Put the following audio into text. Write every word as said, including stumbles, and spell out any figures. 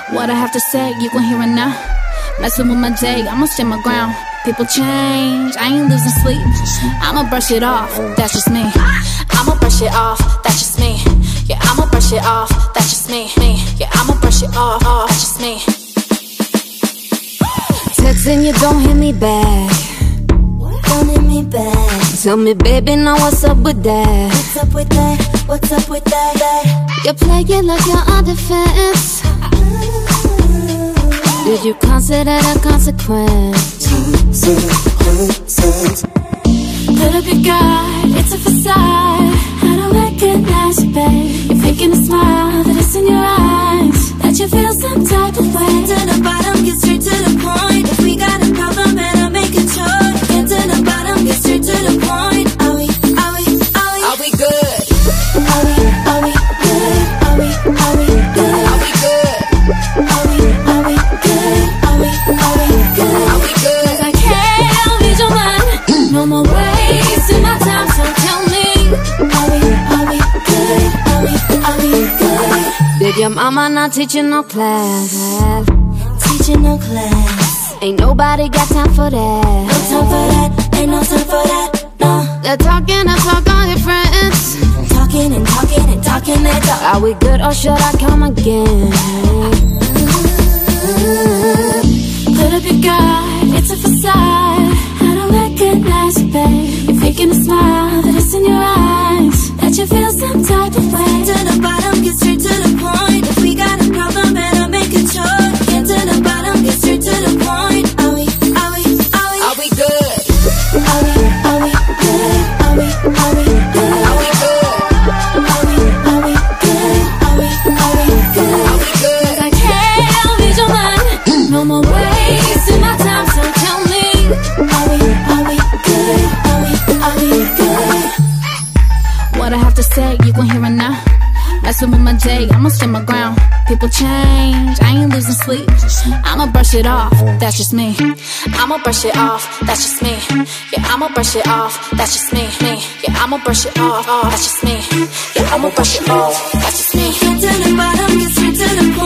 What I have to say, you gon' hear it now. Messing with my day, I'ma stand my ground. People change, I ain't losing sleep. I'ma brush it off, that's just me. I'ma brush it off, that's just me. Yeah, I'ma brush it off, that's just me. me. Yeah, I'ma brush it off, off, that's just me. Texting you, don't hit me back. Don't hit me back. Tell me, baby, now what's up with that? What's up with that? What's up with that? that? You play it like you're on defense. Did you consider the consequence? Put up your guard, it's a facade. I don't recognize you, babe. You're faking a smile that is in your eyes, that you feel some type of way. Get to the bottom, get straight to the point. If we got a problem, better make a choice. Get to the bottom, get straight to the point. Are we, are we, are we, are we good? Are we, are we good? Are we, are we good? Are we good? Are we, are we good? Are we, are we good? Are we good? Cause I can't read your mind. No more wasting my time, so tell me, are we, are we good? Are we, are we good? Did your mama not teaching no class? Teaching no class. Ain't nobody got time for that. No time for that, ain't no time for that, no. They're talking and talk on your friends. Talking and talking and talking and talk. Are we good or should I come again? put up your guard, it's a facade. I don't recognize you, babe. You're faking a smile that is in your eyes, that you feel some type of way. To the bottom, get straight to the point. If we got a problem, better make a choice. Get to the bottom, get straight to the point. Are we, are we, are we, are we good? Are we, are we good? Are we, are we good? Are we good? Are we, are we good? Are we, are we good? Are we good? Cause I can't read your mind. No more wasting my time, so tell me, are we, are we good? Are we, are we good? what I have to say, you gon' hear it now. Messing with my day, I'ma stand my ground. People change, I ain't losing sleep. I'ma brush it off, that's just me. I'ma brush it off, that's just me. Yeah, I'ma brush it off, that's just me. me. Yeah, I'ma brush it off, that's just me. Yeah, I'ma brush it off, that's just me. Get to the bottom, get straight to the point.